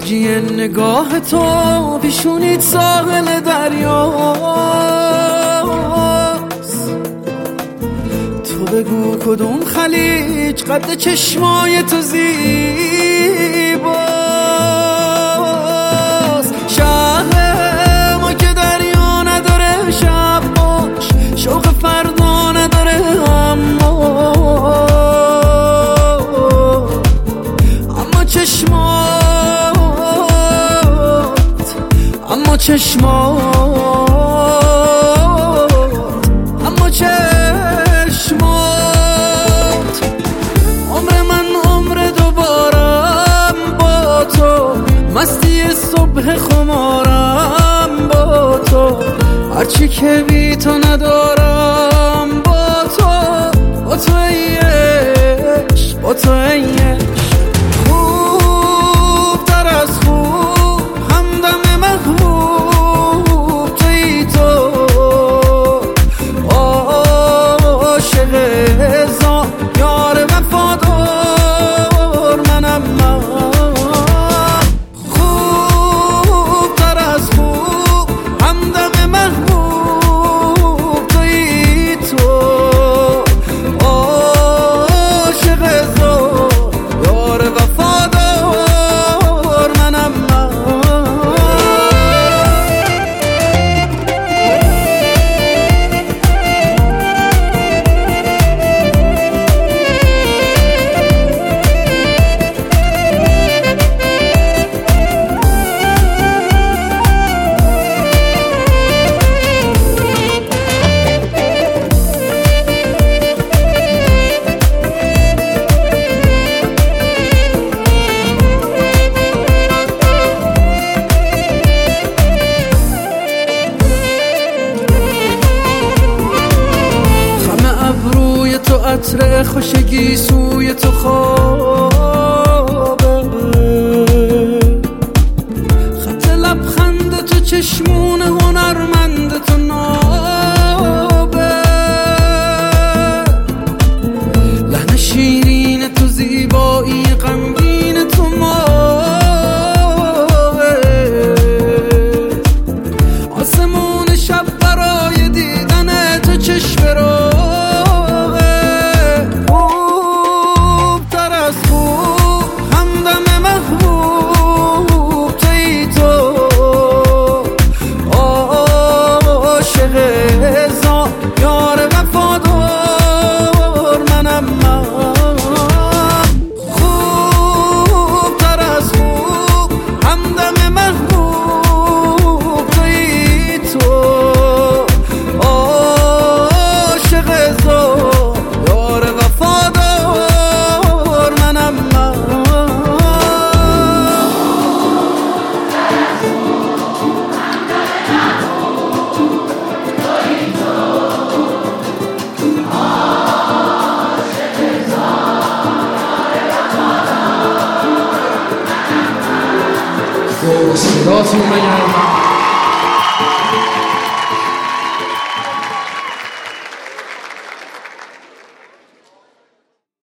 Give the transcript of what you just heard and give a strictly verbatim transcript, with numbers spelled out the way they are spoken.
موجی نگاه تو پیشونیت ساحل دریاست. تو بگو کدوم خلیج قد چشمای تو زیباست. شهر ما که دریا نداره شب باش، شوق فردا نداره اما اما چشمات اما چشمات اما چشمات عمر من عمر دوبارم با تو، مستی صبح خمارم با تو، هرچی که بی تو ندارم با تو، با تو ای عشق، با تو ای عشق. خوب تر از خوب همدم محبوب توی تو، عاشق هزار یار وفادار منم من. خوب تر از خوب همدم محبوب توی تو، عاشق هزار یار وفادار منم من. تو عطر خوشگی سوی تو خوابه، خط لبخند تو چشمون هنرمند تو نابه، لحن شیرین تو زیبایی غمگین تو ماه، آسمون شب برای دیدن تو چشم رو صداتون بگردم.